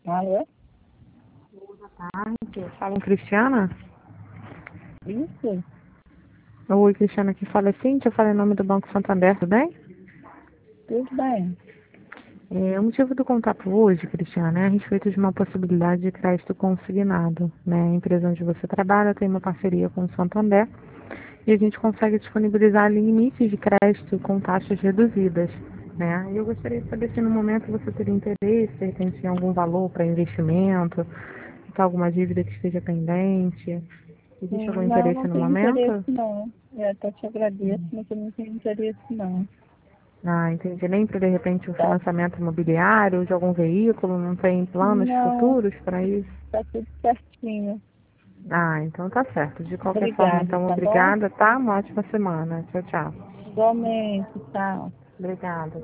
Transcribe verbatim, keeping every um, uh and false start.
Alô? Fala, Cristiana? Isso? Oi, Cristiana, aqui fala é Cíntia, eu falo em nome do Banco Santander, tudo bem? Tudo bem. É, o motivo do contato hoje, Cristiana, é a respeito de uma possibilidade de crédito consignado, né? A empresa onde você trabalha tem uma parceria com o Santander e a gente consegue disponibilizar ali limites de crédito com taxas reduzidas, né? E eu gostaria de saber se no momento você teria interesse, de repente, em algum valor para investimento, se tem alguma dívida que esteja pendente. Existe algum Hum, Não, interesse não no tenho interesse, momento? não. Eu até te agradeço, mas eu não tenho interesse, não. Ah, entendi. Nem para, de repente, um Tá? financiamento imobiliário de algum veículo, não tem planos Não, futuros para isso? tá tudo certinho. Ah, então tá certo. De qualquer forma, Obrigada, então, tá bom? obrigada, tá? Uma ótima semana. Tchau, tchau. Igualmente, tá? Obrigada.